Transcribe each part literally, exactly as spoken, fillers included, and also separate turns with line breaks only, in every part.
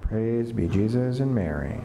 Praise be Jesus and Mary.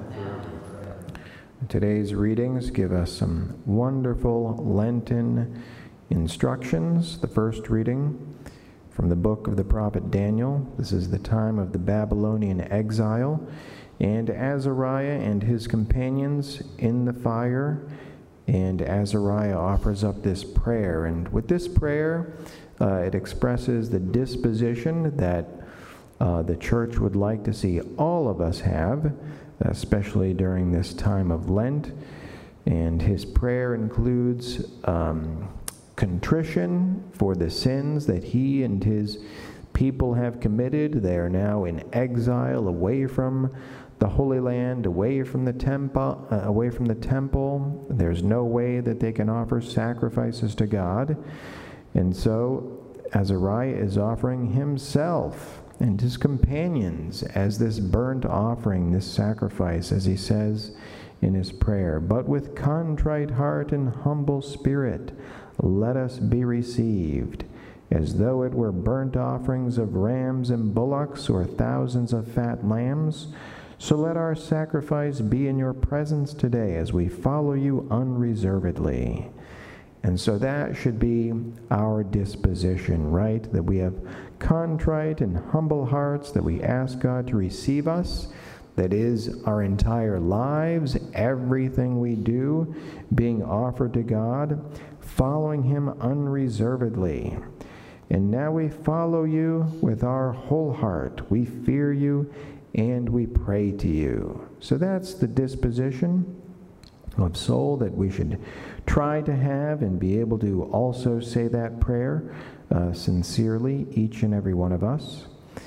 Today's readings give us some wonderful Lenten instructions. The first reading from the book of the prophet Daniel. This is the time of the Babylonian exile, and Azariah and his companions in the fire. And Azariah offers up this prayer, and with this prayer, uh, it expresses the disposition that uh, the church would like to see all of us have, especially during this time of Lent. And his prayer includes um, contrition for the sins that he and his people have committed. They are now in exile, away from the Holy Land, away from the temple. Uh, away from the temple. There's no way that they can offer sacrifices to God, and so Azariah is offering himself and his companions as this burnt offering, this sacrifice, as he says in his prayer. But with contrite heart and humble spirit, let us be received, as though it were burnt offerings of rams and bullocks, or thousands of fat lambs. So let our sacrifice be in your presence today, as we follow you unreservedly. And so that should be our disposition, right? That we have contrite and humble hearts, that we ask God to receive us. That is, our entire lives, everything we do, being offered to God, following him unreservedly. And now we follow you with our whole heart. We fear you and we pray to you. So that's the disposition of soul that we should try to have, and be able to also say that prayer uh, sincerely, each and every one of us.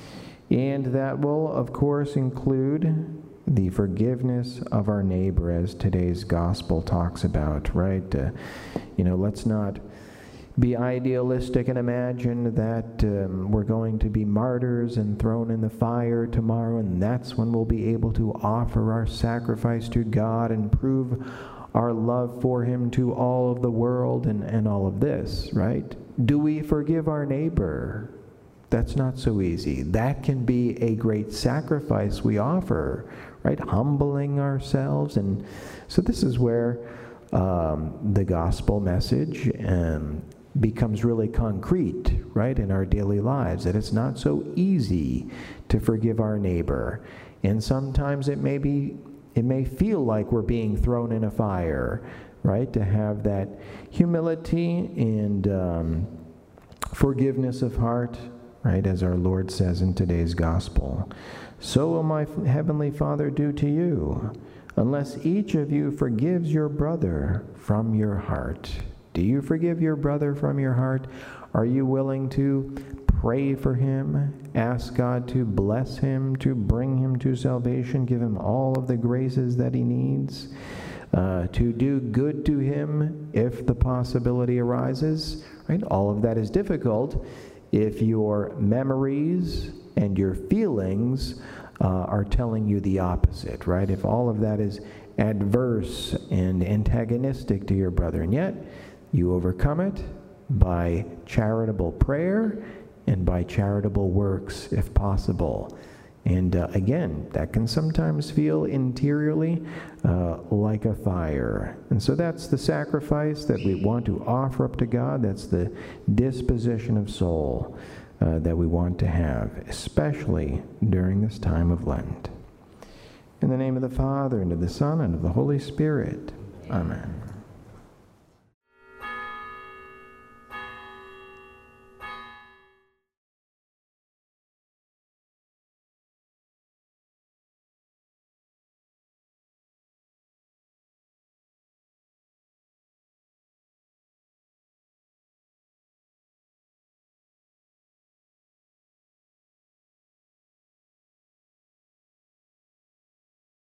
And that will, of course, include the forgiveness of our neighbor, as today's gospel talks about, right? Uh, you know, let's not be idealistic and imagine that um, we're going to be martyrs and thrown in the fire tomorrow, and that's when we'll be able to offer our sacrifice to God and prove our love for him to all of the world, and, and all of this, right? Do we forgive our neighbor? That's not so easy. That can be a great sacrifice we offer, right? Humbling ourselves. And so this is where um, the gospel message um, becomes really concrete, right, in our daily lives, that it's not so easy to forgive our neighbor. And sometimes it may be, it may feel like we're being thrown in a fire, right, to have that humility and um, forgiveness of heart, right, as our Lord says in today's gospel. So will my heavenly Father do to you, unless each of you forgives your brother from your heart. Do you forgive your brother from your heart? Are you willing to pray for him, ask God to bless him, to bring him to salvation, give him all of the graces that he needs, uh, to do good to him if the possibility arises, right? All of that is difficult if your memories and your feelings uh, are telling you the opposite, right? If all of that is adverse and antagonistic to your brother, and yet you overcome it by charitable prayer and by charitable works, if possible. And uh, again, that can sometimes feel interiorly uh, like a fire. And so that's the sacrifice that we want to offer up to God. That's the disposition of soul uh, that we want to have, especially during this time of Lent. In the name of the Father, and of the Son, and of the Holy Spirit. Amen.